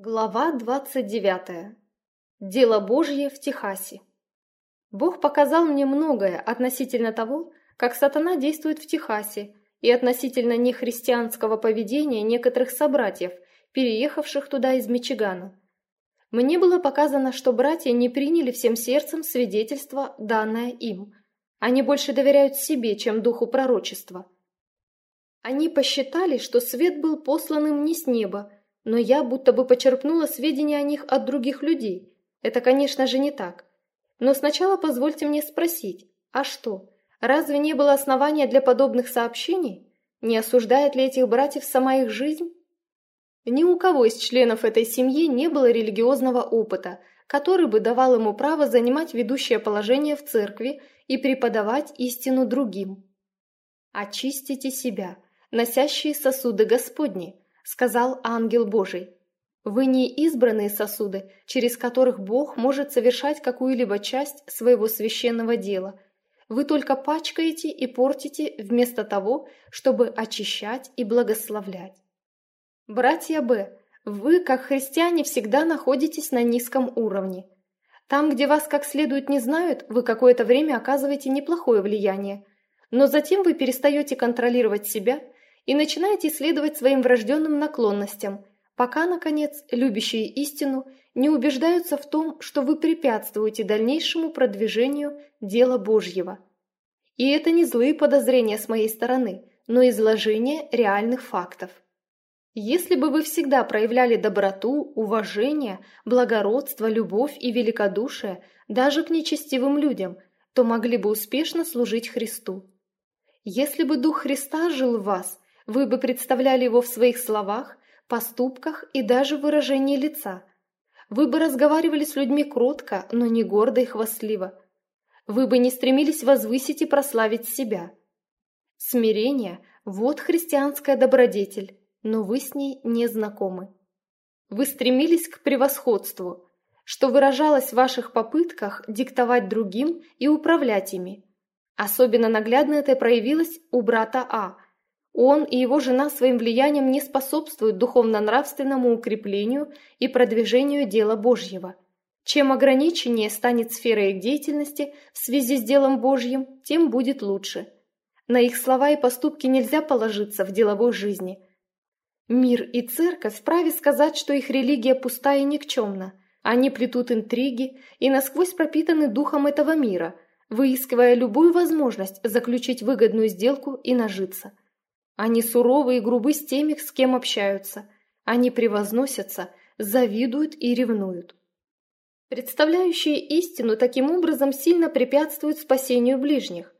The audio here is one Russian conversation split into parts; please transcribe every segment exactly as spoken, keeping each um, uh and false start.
Глава двадцать девятая. Дело Божье в Техасе. Бог показал мне многое относительно того, как сатана действует в Техасе, и относительно нехристианского поведения некоторых собратьев, переехавших туда из Мичигана. Мне было показано, что братья не приняли всем сердцем свидетельство, данное им. Они больше доверяют себе, чем духу пророчества. Они посчитали, что свет был послан им не с неба, но я будто бы почерпнула сведения о них от других людей. Это, конечно же, не так. Но сначала позвольте мне спросить, а что, разве не было основания для подобных сообщений? Не осуждает ли этих братьев сама их жизнь? Ни у кого из членов этой семьи не было религиозного опыта, который бы давал ему право занимать ведущее положение в церкви и преподавать истину другим. «Очистите себя, носящие сосуды Господни», — сказал ангел Божий. «Вы не избранные сосуды, через которых Бог может совершать какую-либо часть своего священного дела. Вы только пачкаете и портите вместо того, чтобы очищать и благословлять». Братья Б, вы, как христиане, всегда находитесь на низком уровне. Там, где вас как следует не знают, вы какое-то время оказываете неплохое влияние, но затем вы перестаете контролировать себя и начинаете следовать своим врожденным наклонностям, пока, наконец, любящие истину не убеждаются в том, что вы препятствуете дальнейшему продвижению дела Божьего. И это не злые подозрения с моей стороны, но изложение реальных фактов. Если бы вы всегда проявляли доброту, уважение, благородство, любовь и великодушие даже к нечестивым людям, то могли бы успешно служить Христу. Если бы Дух Христа жил в вас, вы бы представляли его в своих словах, поступках и даже в выражении лица. Вы бы разговаривали с людьми кротко, но не гордо и хвастливо. Вы бы не стремились возвысить и прославить себя. Смирение – вот христианская добродетель, но вы с ней не знакомы. Вы стремились к превосходству, что выражалось в ваших попытках диктовать другим и управлять ими. Особенно наглядно это проявилось у брата А. Он и его жена своим влиянием не способствуют духовно-нравственному укреплению и продвижению дела Божьего. Чем ограниченнее станет сфера их деятельности в связи с делом Божьим, тем будет лучше. На их слова и поступки нельзя положиться в деловой жизни. Мир и церковь вправе сказать, что их религия пуста и никчемна. Они плетут интриги и насквозь пропитаны духом этого мира, выискивая любую возможность заключить выгодную сделку и нажиться. Они суровы и грубы с теми, с кем общаются. Они превозносятся, завидуют и ревнуют. Представляющие истину таким образом сильно препятствуют спасению ближних.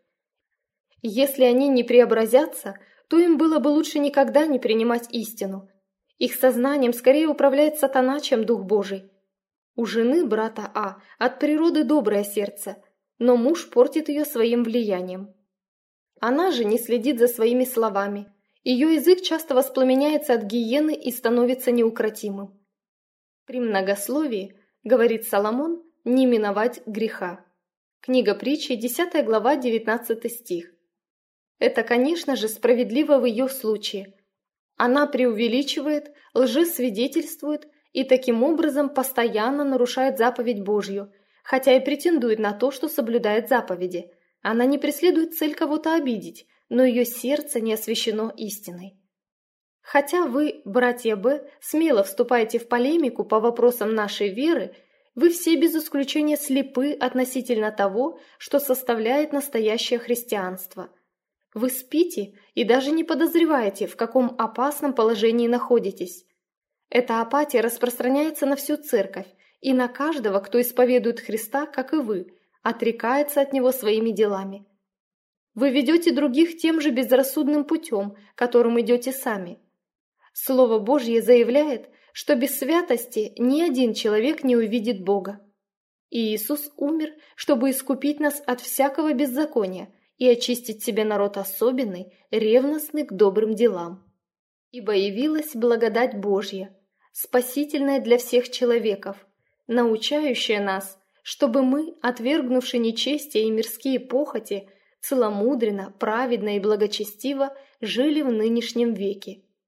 Если они не преобразятся, то им было бы лучше никогда не принимать истину. Их сознанием скорее управляет сатана, чем Дух Божий. У жены брата А от природы доброе сердце, но муж портит ее своим влиянием. Она же не следит за своими словами. Ее язык часто воспламеняется от гиены и становится неукротимым. При многословии, говорит Соломон, не миновать греха. Книга притчи, десятая глава, девятнадцатый стих. Это, конечно же, справедливо в ее случае. Она преувеличивает, лжесвидетельствует и таким образом постоянно нарушает заповедь Божью, хотя и претендует на то, что соблюдает заповеди. Она не преследует цель кого-то обидеть, но ее сердце не освящено истиной. Хотя вы, братья Б, смело вступаете в полемику по вопросам нашей веры, вы все без исключения слепы относительно того, что составляет настоящее христианство. Вы спите и даже не подозреваете, в каком опасном положении находитесь. Эта апатия распространяется на всю церковь и на каждого, кто исповедует Христа, как и вы, отрекается от него своими делами. Вы ведете других тем же безрассудным путем, которым идете сами. Слово Божье заявляет, что без святости ни один человек не увидит Бога. И Иисус умер, чтобы искупить нас от всякого беззакония и очистить себе народ особенный, ревностный к добрым делам. Ибо явилась благодать Божья, спасительная для всех человеков, научающая нас, чтобы мы, отвергнувши нечестие и мирские похоти, целомудренно, праведно и благочестиво жили в нынешнем веке.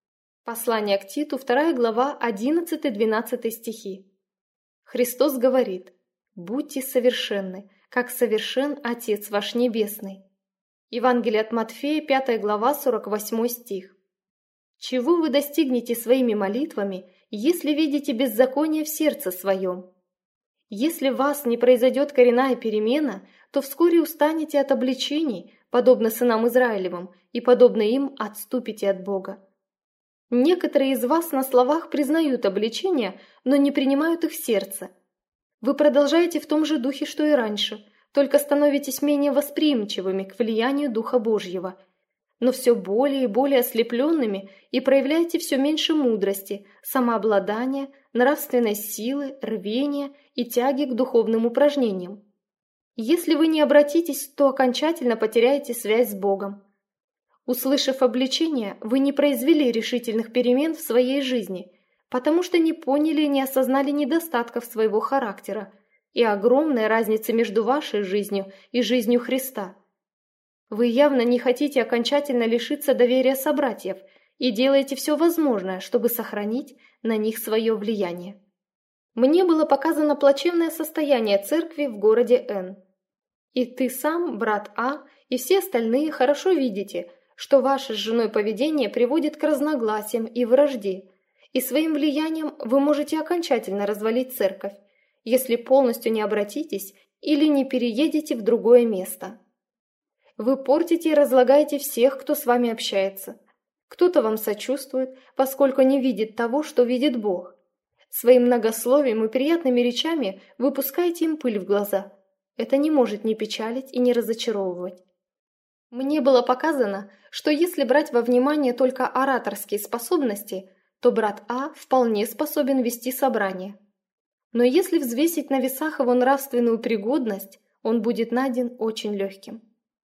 Послание к Титу, вторая глава, одиннадцатый-двенадцатый стихи. Христос говорит: «Будьте совершенны, как совершен Отец ваш Небесный». Евангелие от Матфея, пятая глава, сорок восьмой стих. Чего вы достигнете своими молитвами, если видите беззаконие в сердце своем? Если в вас не произойдет коренная перемена, то вскоре устанете от обличений, подобно сынам Израилевым, и, подобно им, отступите от Бога. Некоторые из вас на словах признают обличения, но не принимают их в сердце. Вы продолжаете в том же духе, что и раньше, только становитесь менее восприимчивыми к влиянию Духа Божьего, но все более и более ослепленными и проявляете все меньше мудрости, самообладания, нравственной силы, рвения и тяги к духовным упражнениям. Если вы не обратитесь, то окончательно потеряете связь с Богом. Услышав обличение, вы не произвели решительных перемен в своей жизни, потому что не поняли и не осознали недостатков своего характера и огромной разницы между вашей жизнью и жизнью Христа. Вы явно не хотите окончательно лишиться доверия собратьев и делаете все возможное, чтобы сохранить на них свое влияние. Мне было показано плачевное состояние церкви в городе Н. И ты сам, брат А, и все остальные хорошо видите, что ваше с женой поведение приводит к разногласиям и вражде, и своим влиянием вы можете окончательно развалить церковь, если полностью не обратитесь или не переедете в другое место. Вы портите и разлагаете всех, кто с вами общается. Кто-то вам сочувствует, поскольку не видит того, что видит Бог. Своим многословием и приятными речами вы пускаете им пыль в глаза. Это не может не печалить и не разочаровывать. Мне было показано, что если брать во внимание только ораторские способности, то брат А вполне способен вести собрание. Но если взвесить на весах его нравственную пригодность, он будет найден очень легким.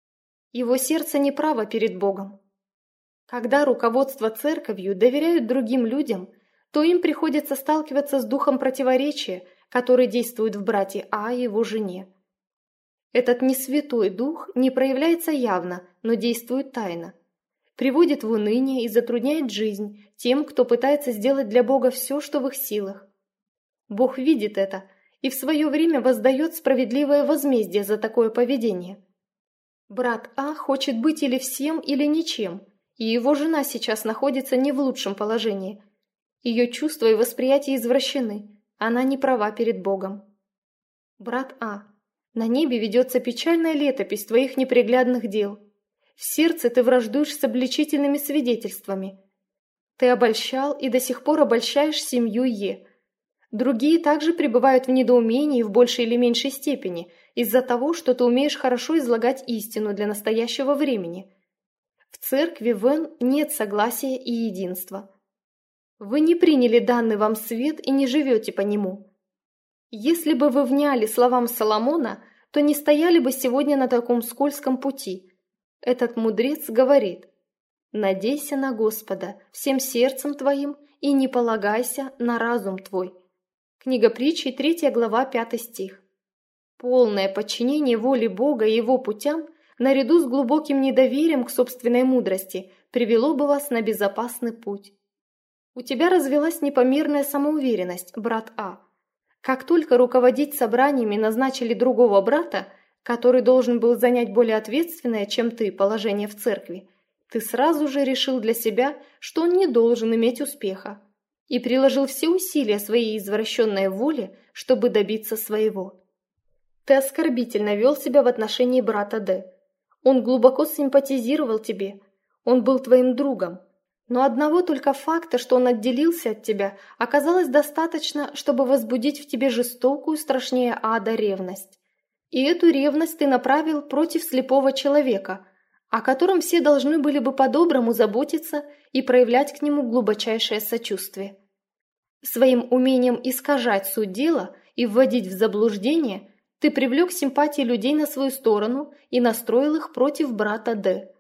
Его сердце неправо перед Богом. Когда руководство церковью доверяют другим людям, то им приходится сталкиваться с духом противоречия, который действует в брате А и его жене. Этот несвятой дух не проявляется явно, но действует тайно. Приводит в уныние и затрудняет жизнь тем, кто пытается сделать для Бога все, что в их силах. Бог видит это и в свое время воздает справедливое возмездие за такое поведение. Брат А хочет быть или всем, или ничем, и его жена сейчас находится не в лучшем положении. Ее чувства и восприятие извращены, она не права перед Богом. Брат А, на небе ведется печальная летопись твоих неприглядных дел. В сердце ты враждуешь с обличительными свидетельствами. Ты обольщал и до сих пор обольщаешь семью Е. Другие также пребывают в недоумении в большей или меньшей степени из-за того, что ты умеешь хорошо излагать истину для настоящего времени. В церкви в Н нет согласия и единства. Вы не приняли данный вам свет и не живете по нему. Если бы вы вняли словам Соломона, то не стояли бы сегодня на таком скользком пути. Этот мудрец говорит: «Надейся на Господа всем сердцем твоим и не полагайся на разум твой». Книга Притчи, третья глава, пятый стих. Полное подчинение воле Бога и его путям, наряду с глубоким недоверием к собственной мудрости, привело бы вас на безопасный путь. У тебя развилась непомерная самоуверенность, брат А. Как только руководить собраниями назначили другого брата, который должен был занять более ответственное, чем ты, положение в церкви, ты сразу же решил для себя, что он не должен иметь успеха, и приложил все усилия своей извращенной воли, чтобы добиться своего. Ты оскорбительно вел себя в отношении брата Д. Он глубоко симпатизировал тебе, он был твоим другом, но одного только факта, что он отделился от тебя, оказалось достаточно, чтобы возбудить в тебе жестокую, страшнее ада ревность. И эту ревность ты направил против слепого человека, о котором все должны были бы по-доброму заботиться и проявлять к нему глубочайшее сочувствие. Своим умением искажать суть дела и вводить в заблуждение ты привлек симпатии людей на свою сторону и настроил их против брата Д.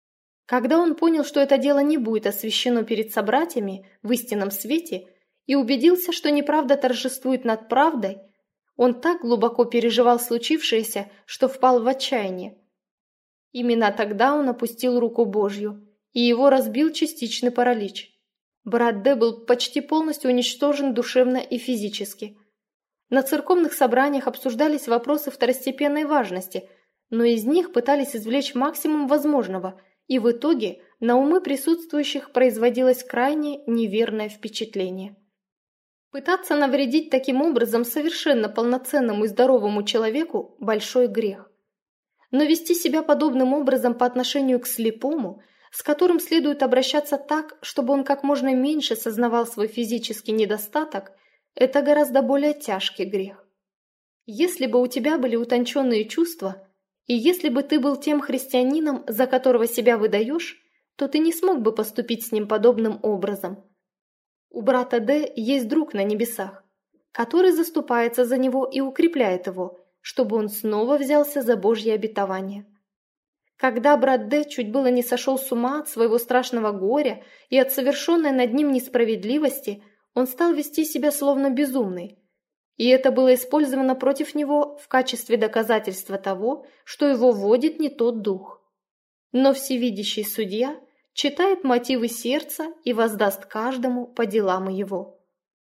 Когда он понял, что это дело не будет освящено перед собратьями в истинном свете, и убедился, что неправда торжествует над правдой, он так глубоко переживал случившееся, что впал в отчаяние. Именно тогда он опустил руку Божью, и его разбил частичный паралич. Брат Д был почти полностью уничтожен душевно и физически. На церковных собраниях обсуждались вопросы второстепенной важности, но из них пытались извлечь максимум возможного, и в итоге на умы присутствующих производилось крайне неверное впечатление. Пытаться навредить таким образом совершенно полноценному и здоровому человеку – большой грех. Но вести себя подобным образом по отношению к слепому, с которым следует обращаться так, чтобы он как можно меньше сознавал свой физический недостаток, это гораздо более тяжкий грех. Если бы у тебя были утонченные чувства, и если бы ты был тем христианином, за которого себя выдаешь, то ты не смог бы поступить с ним подобным образом. У брата Д есть друг на небесах, который заступается за него и укрепляет его, чтобы он снова взялся за Божье обетование. Когда брат Д чуть было не сошел с ума от своего страшного горя и от совершенной над ним несправедливости, он стал вести себя словно безумный. И это было использовано против него в качестве доказательства того, что его водит не тот дух. Но всевидящий судья читает мотивы сердца и воздаст каждому по делам его.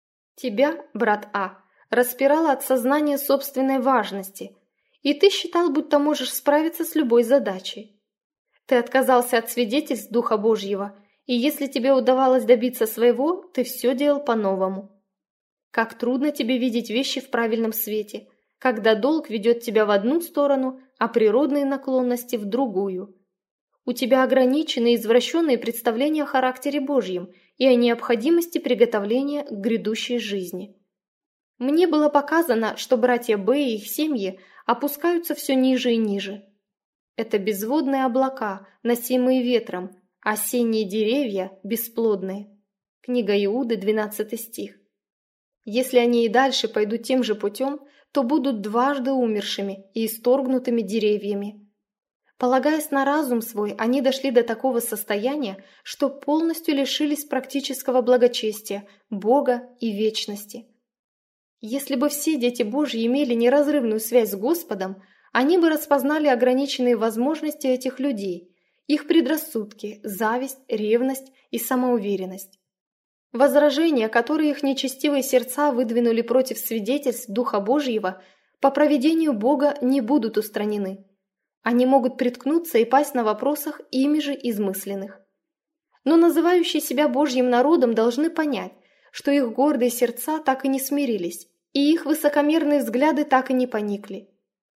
Тебя, брат А, распирало от сознания собственной важности, и ты считал, будто можешь справиться с любой задачей. Ты отказался от свидетельств Духа Божьего, и если тебе удавалось добиться своего, ты все делал по-новому. Как трудно тебе видеть вещи в правильном свете, когда долг ведет тебя в одну сторону, а природные наклонности в другую. У тебя ограниченные и извращенные представления о характере Божьем и о необходимости приготовления к грядущей жизни. Мне было показано, что братья Б и их семьи опускаются все ниже и ниже. Это безводные облака, носимые ветром, осенние деревья бесплодные. Книга Иуды, двенадцатый стих. Если они и дальше пойдут тем же путем, то будут дважды умершими и исторгнутыми деревьями. Полагаясь на разум свой, они дошли до такого состояния, что полностью лишились практического благочестия, Бога и вечности. Если бы все дети Божьи имели неразрывную связь с Господом, они бы распознали ограниченные возможности этих людей, их предрассудки, зависть, ревность и самоуверенность. Возражения, которые их нечестивые сердца выдвинули против свидетельств Духа Божьего, по провидению Бога не будут устранены. Они могут приткнуться и пасть на вопросах ими же измысленных. Но называющие себя Божьим народом должны понять, что их гордые сердца так и не смирились, и их высокомерные взгляды так и не поникли.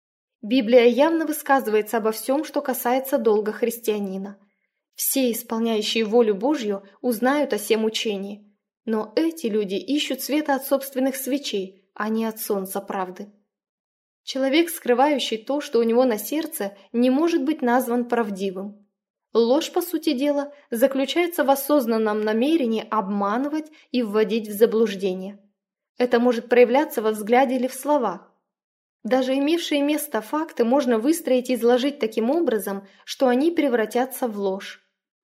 Библия явно высказывается обо всем, что касается долга христианина. Все, исполняющие волю Божью, узнают о сем учении, но эти люди ищут света от собственных свечей, а не от солнца правды. Человек, скрывающий то, что у него на сердце, не может быть назван правдивым. Ложь, по сути дела, заключается в осознанном намерении обманывать и вводить в заблуждение. Это может проявляться во взгляде или в словах. Даже имевшие место факты можно выстроить и изложить таким образом, что они превратятся в ложь.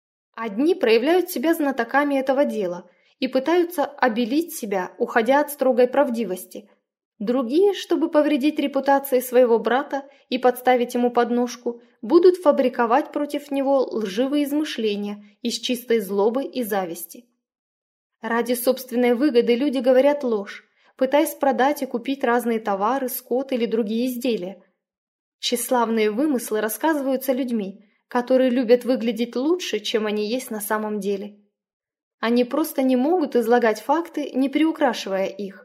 Одни проявляют себя знатоками этого дела и пытаются обелить себя, уходя от строгой правдивости. Другие, чтобы повредить репутации своего брата и подставить ему подножку, будут фабриковать против него лживые измышления из чистой злобы и зависти. Ради собственной выгоды люди говорят ложь, пытаясь продать и купить разные товары, скот или другие изделия. Тщеславные вымыслы рассказываются людьми, которые любят выглядеть лучше, чем они есть на самом деле. Они просто не могут излагать факты, не приукрашивая их.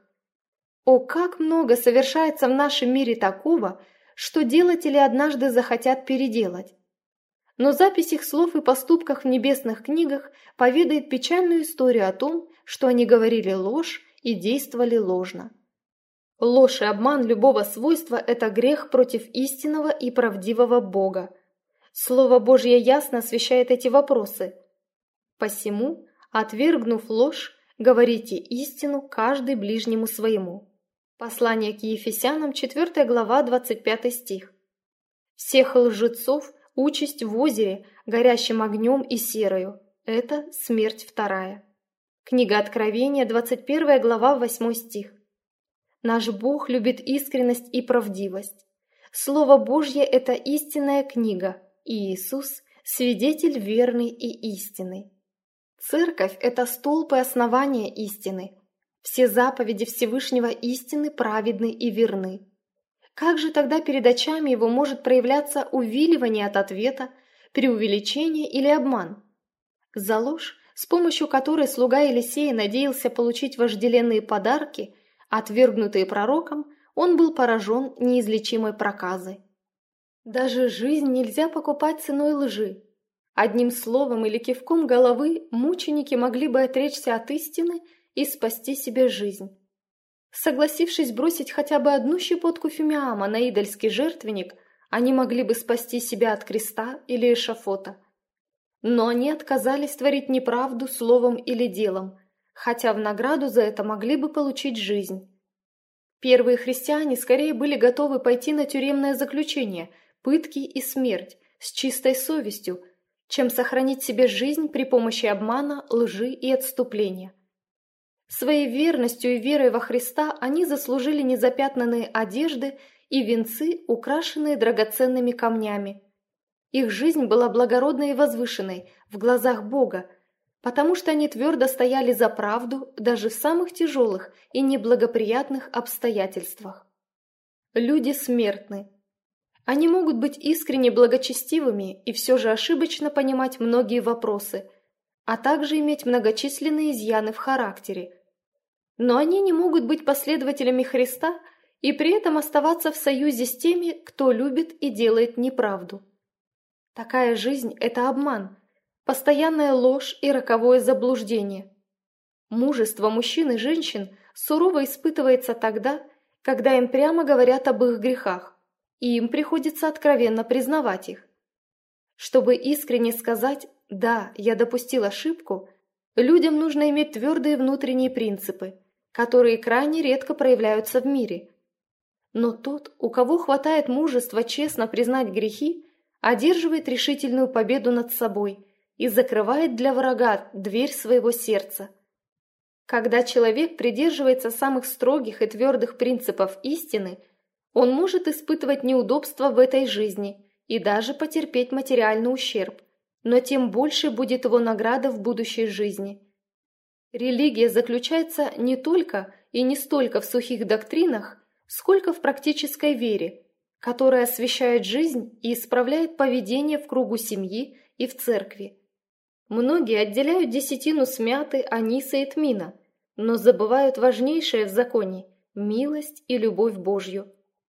О, как много совершается в нашем мире такого, что делатели однажды захотят переделать. Но запись их слов и поступков в небесных книгах поведает печальную историю о том, что они говорили ложь и действовали ложно. Ложь и обман любого свойства – это грех против истинного и правдивого Бога. Слово Божье ясно освещает эти вопросы. Посему, отвергнув ложь, говорите истину каждый ближнему своему. Послание к Ефесянам, четвёртая глава, двадцать пятый стих. Всех лжецов участь в озере, горящим огнем и серою. Это смерть вторая. Книга Откровения, двадцать первая глава, восьмой стих. Наш Бог любит искренность и правдивость. Слово Божье – это истинная книга, и Иисус – свидетель верный и истинный. Церковь – это столб и основание истины. Все заповеди Всевышнего истины праведны и верны. Как же тогда перед очами его может проявляться увиливание от ответа, преувеличение или обман? За ложь, с помощью которой слуга Елисея надеялся получить вожделенные подарки, отвергнутые пророком, он был поражен неизлечимой проказой. Даже жизнь нельзя покупать ценой лжи. Одним словом или кивком головы мученики могли бы отречься от истины и спасти себе жизнь. Согласившись бросить хотя бы одну щепотку фимиама на идольский жертвенник, они могли бы спасти себя от креста или эшафота. Но они отказались творить неправду словом или делом, хотя в награду за это могли бы получить жизнь. Первые христиане скорее были готовы пойти на тюремное заключение, пытки и смерть с чистой совестью, чем сохранить себе жизнь при помощи обмана, лжи и отступления. Своей верностью и верой во Христа они заслужили незапятнанные одежды и венцы, украшенные драгоценными камнями. Их жизнь была благородной и возвышенной в глазах Бога, потому что они твердо стояли за правду даже в самых тяжелых и неблагоприятных обстоятельствах. Люди смертны. Они могут быть искренне благочестивыми и все же ошибочно понимать многие вопросы, а также иметь многочисленные изъяны в характере. Но они не могут быть последователями Христа и при этом оставаться в союзе с теми, кто любит и делает неправду. Такая жизнь – это обман, постоянная ложь и роковое заблуждение. Мужество мужчин и женщин сурово испытывается тогда, когда им прямо говорят об их грехах, и им приходится откровенно признавать их. Чтобы искренне сказать «да, я допустил ошибку», людям нужно иметь твердые внутренние принципы, которые крайне редко проявляются в мире. Но тот, у кого хватает мужества честно признать грехи, одерживает решительную победу над собой и закрывает для врага дверь своего сердца. Когда человек придерживается самых строгих и твердых принципов истины, он может испытывать неудобства в этой жизни и даже потерпеть материальный ущерб, но тем больше будет его награда в будущей жизни. Религия заключается не только и не столько в сухих доктринах, сколько в практической вере, которая освещает жизнь и исправляет поведение в кругу семьи и в церкви. Многие отделяют десятину с мяты, аниса и тмина, но забывают важнейшее в законе – милость и любовь Божью.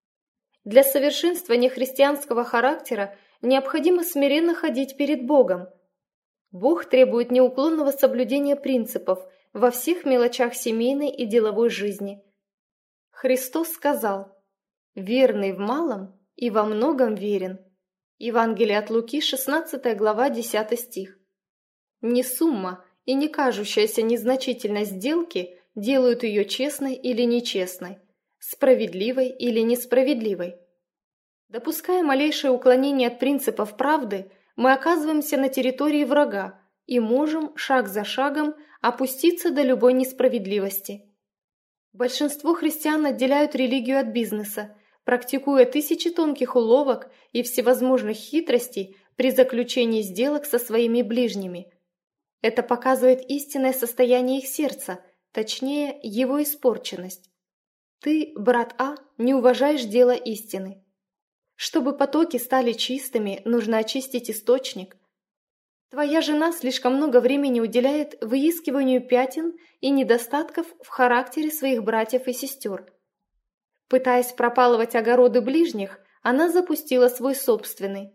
Для совершенствования христианского характера необходимо смиренно ходить перед Богом. Бог требует неуклонного соблюдения принципов во всех мелочах семейной и деловой жизни. Христос сказал: «Верный в малом и во многом верен». Евангелие от Луки, шестнадцатая глава, десятый стих. Не сумма и не кажущаяся незначительность сделки делают ее честной или нечестной, справедливой или несправедливой. Допуская малейшее уклонение от принципов правды, мы оказываемся на территории врага и можем шаг за шагом опуститься до любой несправедливости. Большинство христиан отделяют религию от бизнеса, практикуя тысячи тонких уловок и всевозможных хитростей при заключении сделок со своими ближними. Это показывает истинное состояние их сердца, точнее, его испорченность. Ты, брат А, не уважаешь дело истины. Чтобы потоки стали чистыми, нужно очистить источник. Твоя жена слишком много времени уделяет выискиванию пятен и недостатков в характере своих братьев и сестер. Пытаясь пропалывать огороды ближних, она запустила свой собственный.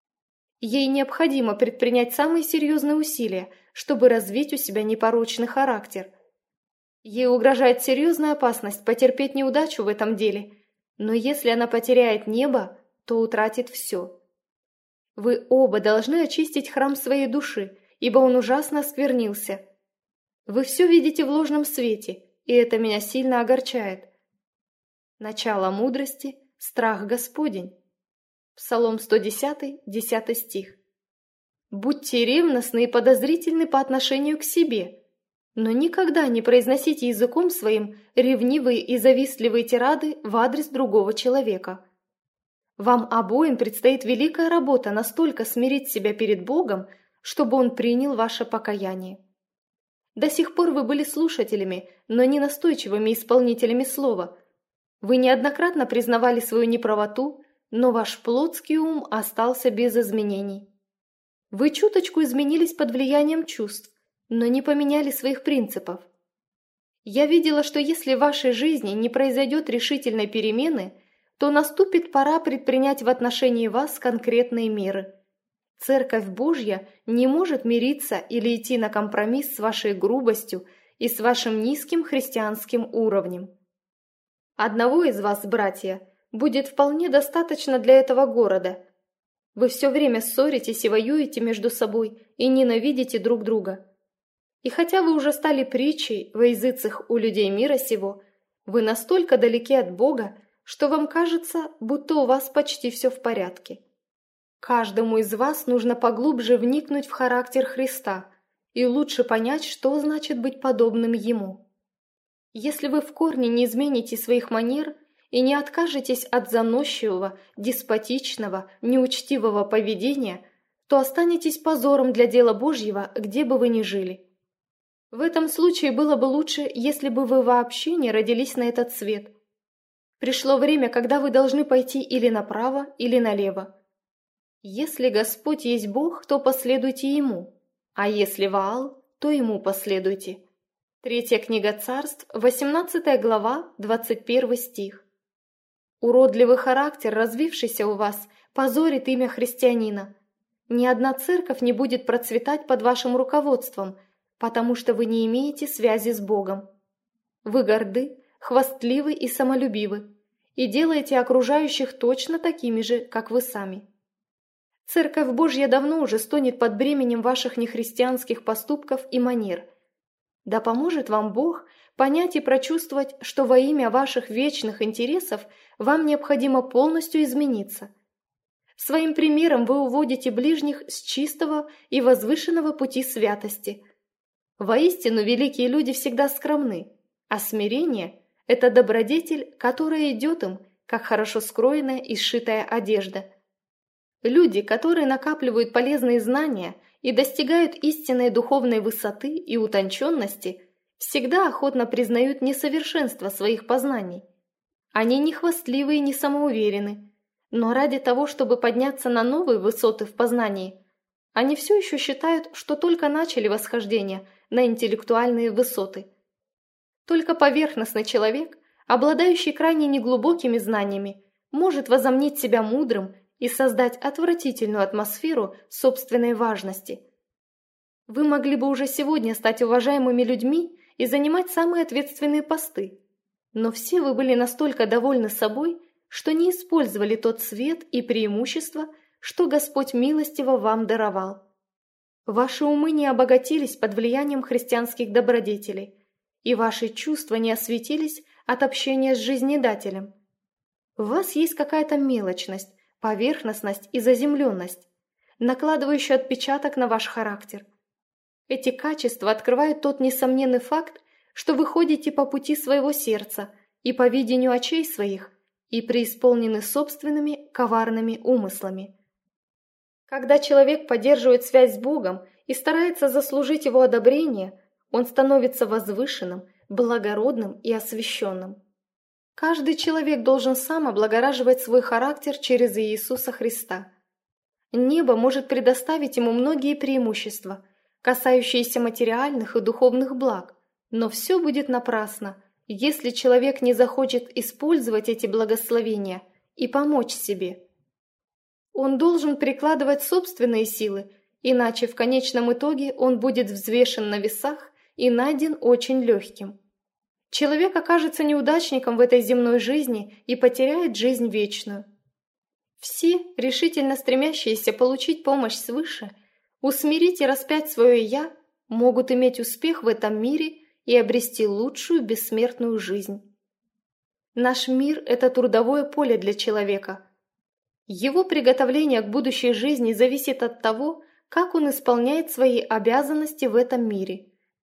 Ей необходимо предпринять самые серьезные усилия, чтобы развить у себя непорочный характер. Ей угрожает серьезная опасность потерпеть неудачу в этом деле, но если она потеряет небо, то утратит все. Вы оба должны очистить храм своей души, ибо он ужасно осквернился. Вы все видите в ложном свете, и это меня сильно огорчает. Начало мудрости – страх Господень. Псалом сто десятый, десятый стих. Будьте ревностны и подозрительны по отношению к себе, но никогда не произносите языком своим ревнивые и завистливые тирады в адрес другого человека. Вам обоим предстоит великая работа настолько смирить себя перед Богом, чтобы Он принял ваше покаяние. До сих пор вы были слушателями, но не настойчивыми исполнителями слова. Вы неоднократно признавали свою неправоту, но ваш плотский ум остался без изменений. Вы чуточку изменились под влиянием чувств, но не поменяли своих принципов. Я видела, что если в вашей жизни не произойдет решительной перемены, то наступит пора предпринять в отношении вас конкретные меры. Церковь Божья не может мириться или идти на компромисс с вашей грубостью и с вашим низким христианским уровнем. Одного из вас, братья, будет вполне достаточно для этого города. Вы все время ссоритесь и воюете между собой и ненавидите друг друга. И хотя вы уже стали притчей во языцах у людей мира сего, вы настолько далеки от Бога, что вам кажется, будто у вас почти все в порядке. Каждому из вас нужно поглубже вникнуть в характер Христа и лучше понять, что значит быть подобным Ему. Если вы в корне не измените своих манер и не откажетесь от заносчивого, деспотичного, неучтивого поведения, то останетесь позором для дела Божьего, где бы вы ни жили. В этом случае было бы лучше, если бы вы вообще не родились на этот свет. Пришло время, когда вы должны пойти или направо, или налево. Если Господь есть Бог, то последуйте Ему, а если Ваал, то Ему последуйте. Третья книга Царств, восемнадцатая глава, двадцать первый стих. Уродливый характер, развившийся у вас, позорит имя христианина. Ни одна церковь не будет процветать под вашим руководством, потому что вы не имеете связи с Богом. Вы горды, хвастливы и самолюбивы, и делаете окружающих точно такими же, как вы сами. Церковь Божья давно уже стонет под бременем ваших нехристианских поступков и манер. Да поможет вам Бог понять и прочувствовать, что во имя ваших вечных интересов вам необходимо полностью измениться. Своим примером вы уводите ближних с чистого и возвышенного пути святости. Воистину, великие люди всегда скромны, а смирение – это добродетель, которая идет им, как хорошо скроенная и сшитая одежда. Люди, которые накапливают полезные знания и достигают истинной духовной высоты и утонченности, всегда охотно признают несовершенство своих познаний. Они не хвастливы и не самоуверены, но ради того, чтобы подняться на новые высоты в познании, они все еще считают, что только начали восхождение на интеллектуальные высоты. Только поверхностный человек, обладающий крайне неглубокими знаниями, может возомнить себя мудрым и создать отвратительную атмосферу собственной важности. Вы могли бы уже сегодня стать уважаемыми людьми и занимать самые ответственные посты, но все вы были настолько довольны собой, что не использовали тот свет и преимущества, что Господь милостиво вам даровал. Ваши умы не обогатились под влиянием христианских добродетелей, и ваши чувства не осветились от общения с жизнедателем. В вас есть какая-то мелочность, поверхностность и заземленность, накладывающая отпечаток на ваш характер. Эти качества открывают тот несомненный факт, что вы ходите по пути своего сердца и по видению очей своих, и преисполнены собственными коварными умыслами. Когда человек поддерживает связь с Богом и старается заслужить Его одобрение, он становится возвышенным, благородным и освященным. Каждый человек должен сам облагораживать свой характер через Иисуса Христа. Небо может предоставить ему многие преимущества, касающиеся материальных и духовных благ, но все будет напрасно, если человек не захочет использовать эти благословения и помочь себе. Он должен прикладывать собственные силы, иначе в конечном итоге он будет взвешен на весах и найден очень легким. Человек окажется неудачником в этой земной жизни и потеряет жизнь вечную. Все, решительно стремящиеся получить помощь свыше, усмирить и распять свое «я», могут иметь успех в этом мире и обрести лучшую бессмертную жизнь. Наш мир – это трудовое поле для человека. Его приготовление к будущей жизни зависит от того, как он исполняет свои обязанности в этом мире.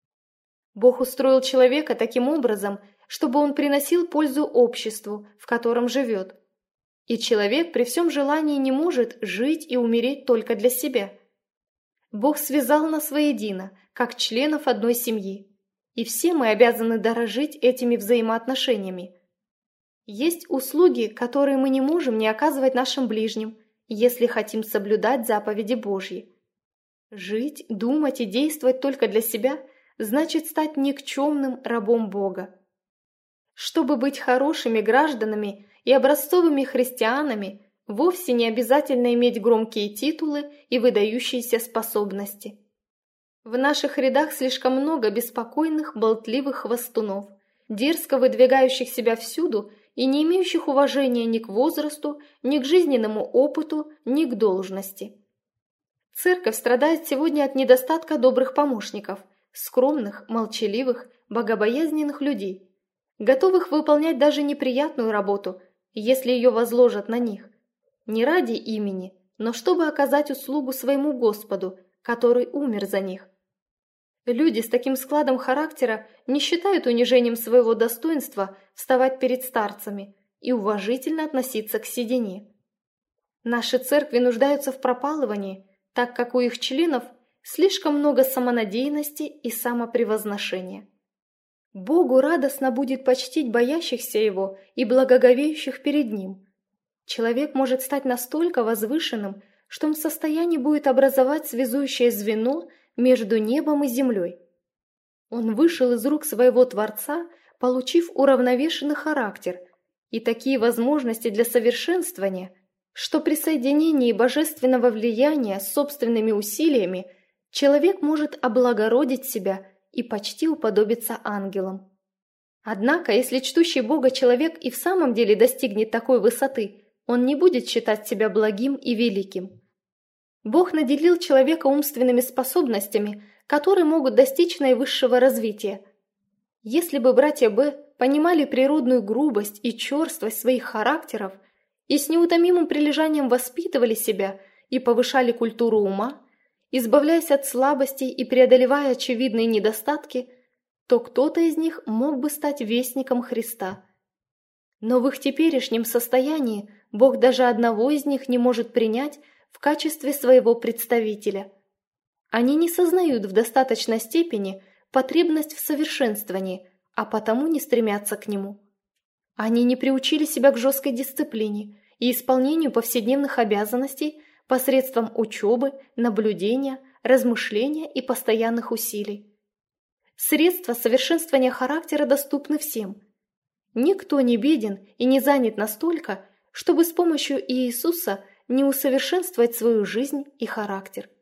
Бог устроил человека таким образом, чтобы он приносил пользу обществу, в котором живет. И человек при всем желании не может жить и умереть только для себя. Бог связал нас воедино, как членов одной семьи, и все мы обязаны дорожить этими взаимоотношениями. Есть услуги, которые мы не можем не оказывать нашим ближним, если хотим соблюдать заповеди Божьи. Жить, думать и действовать только для себя значит стать никчемным рабом Бога. Чтобы быть хорошими гражданами и образцовыми христианами, вовсе не обязательно иметь громкие титулы и выдающиеся способности. В наших рядах слишком много беспокойных, болтливых хвастунов, дерзко выдвигающих себя всюду и не имеющих уважения ни к возрасту, ни к жизненному опыту, ни к должности. Церковь страдает сегодня от недостатка добрых помощников, скромных, молчаливых, богобоязненных людей, готовых выполнять даже неприятную работу, если ее возложат на них, не ради имени, но чтобы оказать услугу своему Господу, который умер за них. Люди с таким складом характера не считают унижением своего достоинства вставать перед старцами и уважительно относиться к седине. Наши церкви нуждаются в пропалывании, так как у их членов слишком много самонадеянности и самопревозношения. Богу радостно будет почтить боящихся Его и благоговеющих перед Ним. Человек может стать настолько возвышенным, что он в состоянии будет образовать связующее звено между небом и землей. Он вышел из рук своего Творца, получив уравновешенный характер и такие возможности для совершенствования, что при соединении божественного влияния с собственными усилиями человек может облагородить себя и почти уподобиться ангелам. Однако, если чтущий Бога человек и в самом деле достигнет такой высоты, он не будет считать себя благим и великим. Бог наделил человека умственными способностями, которые могут достичь наивысшего развития. Если бы братья Б понимали природную грубость и черствость своих характеров и с неутомимым прилежанием воспитывали себя и повышали культуру ума, избавляясь от слабостей и преодолевая очевидные недостатки, то кто-то из них мог бы стать вестником Христа. Но в их теперешнем состоянии Бог даже одного из них не может принять в качестве своего представителя. Они не сознают в достаточной степени потребность в совершенствовании, а потому не стремятся к нему. Они не приучили себя к жесткой дисциплине и исполнению повседневных обязанностей посредством учебы, наблюдения, размышления и постоянных усилий. Средства совершенствования характера доступны всем. Никто не беден и не занят настолько, чтобы с помощью Иисуса не усовершенствовать свою жизнь и характер.